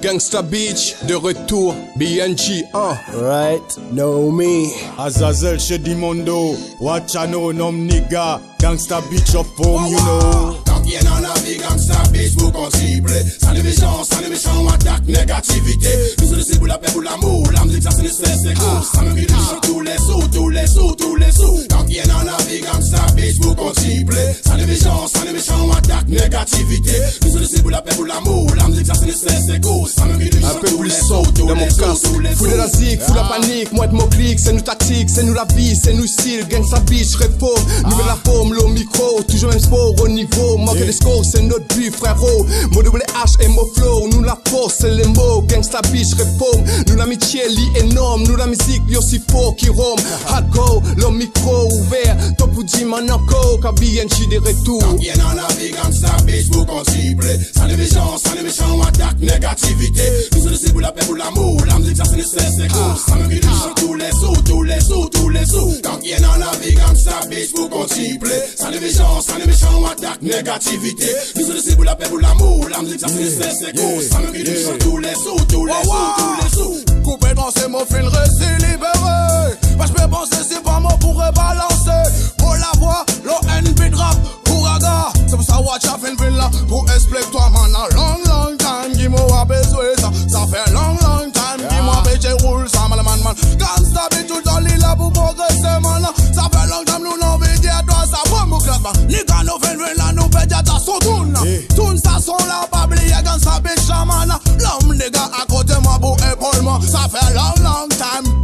Gangsta Beach, de retour, BNG, right, know me. Azazel chez Dimondo, Wachano nom nigga, Gangsta Beach of home, you know. Tant qu'il y en a vie, Gangsta Beach, vous qu'on cible. Sans les méchants, attaque, négativité. Nous sommes ici pour la paix, pour l'amour, la musique, ça c'est nécessaire, c'est cool. Sans me vider tous les sous, tous les sous, tous les sous. Tant qu'il y en a vie, Gangsta Beach, vous qu'on cible. Sans les méchants, attaque, négativité. Nous sommes ici pour la paix, pour l'amour, la musique, ça c'est nécessaire, c'est cool. Sans me vider tous les sous, tous les sous, tous les sous. Fou de la zig, fou la panique, moi de mon clic, c'est nous tactique, c'est nous la vie, c'est nous style, Gangsta Beach, réforme, nouvelle la forme, l'eau micro, toujours même sport au niveau, manquer des scores, c'est notre but, frérot, mon double H et mon flow, nous la force, c'est les mots, Gangsta Beach, réforme, nous l'amitié, lit énorme, nous la musique, lui aussi fort, qui rome, hardcore, le micro ouvert, top ou dit man encore, KBNG des retours. Tant qu'il y en a vie, Gangsta Beach, vous qu'on cible, sans les méchants, attaque, négativité, nous sommes ici pour la paix, pour l'amour, la musique, ça c'est nécessaire, c'est cool, sans me vider tous les sous, tous les sous, tous les sous. Tant qu'il y en a vie, Gangsta Beach, vous qu'on cible, sans les méchants, attaque, négativité, nous sommes ici pour la paix, pour l'amour, la musique, ça c'est nécessaire, c'est cool, sans me vider tous les sous, tous les sous, tous les sous. Complètement c'est mon fil récit libéré. Moi je peux penser si pas moi pourrais balancer. Pour la voix, l'ONP de rap, Ouraga. C'est pour ça watch a fin là. Pour expliquer toi man a long time. Qui m'a besoin ça. Ça fait long time. Qui m'a besoin roule ça man. Gangsta Beach tout dans l'île là pour progresser man. Ça fait long time nous n'en veut dire toi ça bon mon classe man. Ni quand nous fin là nous pédia ta son tourne. Tourne ça son là pas oublier Gangsta Beach man. L'homme les gars à côté moi pour épaulement. Ça fait long time.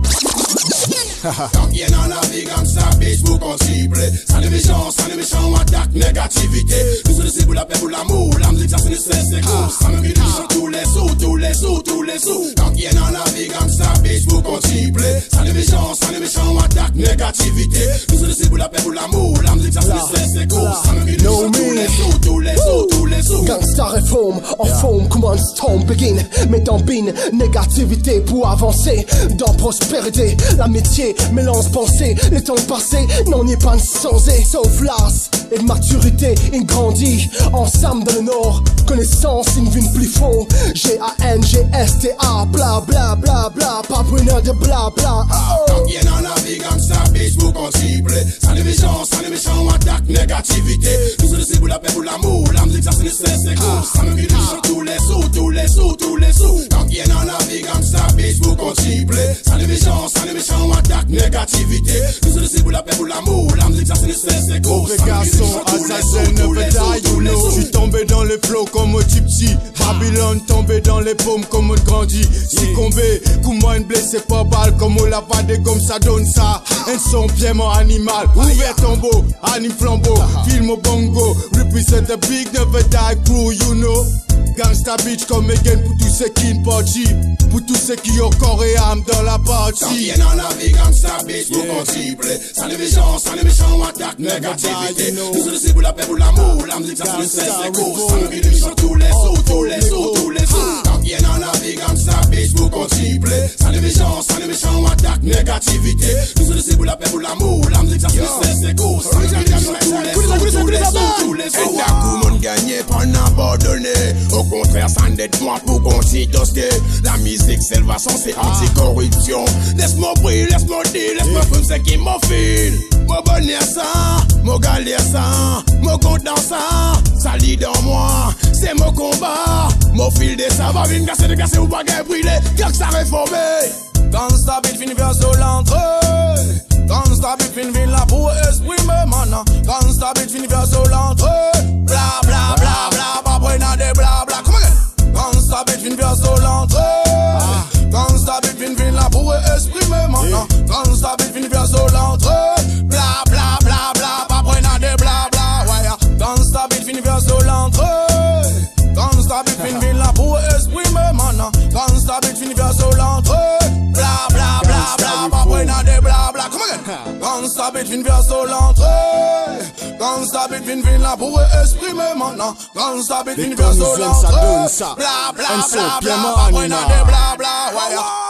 Tant qu'il y en a vie, Gangsta Beach, vous qu'on cible. Sans les méchants, attaque, négativité. Nous sommes ici pour la paix, pour l'amour, la musique, ça c'est nécessaire, c'est cool. Sans me vider tous les sous, tous les sous, tous les sous. Tant qu'il y en a vie, Gangsta Beach, vous qu'on cible. Sans les méchants, attaque, négativité. Nous sommes ici pour la paix, pour l'amour, la musique, ça c'est nécessaire, c'est cool. Sans me vider tous les sous, tous les sous, tous les sous. Gangsta réforme, en forme, comment storm begin. Mets en bine, négativité pour avancer. Dans prospérité, l'amitié, mélange pensée. Les temps passés, n'en est pas sensé. Sauf l'as et de maturité, il grandit. Ensemble dans le nord, connaissance, une vie plus fond. G-A-N-G-S-T-A, bla bla bla bla. Pas brûleur de bla bla. Tant qu'il y en a vie, Gangsta Beach, vous qu'on cible. Sans les méchants, attaque, négativité. Nous sommes ici pour la paix, pour l'amour, la musique, ça c'est nécessaire, c'est cool. Sans me vider tous les sous, tous les sous, tous les sous. Tant qu'il y en a vie, Gangsta Beach, vous qu'on cible. Sans les méchants, attaque, négativité. Nous sommes ici pour la paix, pour l'amour, la musique, ça c'est nécessaire, c'est cool. Mauvais garçon, Azazel never die, you know. J'suis tombé dans les flots comme au gypsy. Babylone tombé dans les paumes comme au grandi. Succombé, coup moi une blessé pas balle. Comme au lava des gommes, ça donne ça. Un son piement animal. Ouvert tombeau, anime flambeau. Film au bongo. Represent the big never die crew, you know. Gangsta Beach comme again pour tous ceux qui ne party. Pour tous ceux qui ont corps et âme dans la partie. Tant qu'il y en a vie, Gangsta Beach, vous qu'on cible. Sans les méchants, attaque, négativité. Nous sommes ici pour la paix, pour l'amour, la musique, ça c'est nécessaire, c'est cool. Sans me vider tous les sous, tous les sous, tous les sous. Tant qu'il y en a vie, Gangsta Beach, vous qu'on cible. Sans les méchants, attaque, négativité. Nous sommes ici pour la paix, pour l'amour, la musique, ça c'est nécessaire, c'est cool. Sans me vider tous les sous, tous les sous, tous les sous. Et d'un coup, mon gagné, pas n'abandonné. Au contraire, ça n'aide moi pour qu'on s'y toste. La musique, c'est le façon, c'est anti-corruption. Laisse-moi briller, laisse-moi dire, laisse-moi faire ce qui m'offile. Mon bonheur ça, mon galère ça, mon content ça. Ça lit dans moi, c'est mon combat. Mon fil de ça va venir casser, de casser ou baguette brûler. Gangsta réformé. Gangsta Beach fin vers sur l'entrée. Gangsta Beach fin vers là pour exprimer mana. Gangsta Beach fin vers sur l'entrée. Bla bla bla bla, pas prendre des bla bla. Come again. Gangsta Beach fin vers sur l'entrée. Gangsta Beach fin vers là pour exprimer mana. Gangsta Beach fin vers sur l'entrée. Bla bla bla bla, pas prendre des bla bla. Ouais, Gangsta Beach fin vers sur l'entrée. Gangsta Beach fin vers là pour exprimer mana. Gangsta Beach fin vers sur l'entrée. Bla bla bla bla, pas prendre des bla bla. Come again. Gangsta Beach fin vers sur l'entrée. Gangsta Beach fin là pour exprimer maintenant. Gangsta Beach fin vers sur l'entrée. Bla bla bla bla, pas prendre des bla bla. Ouais.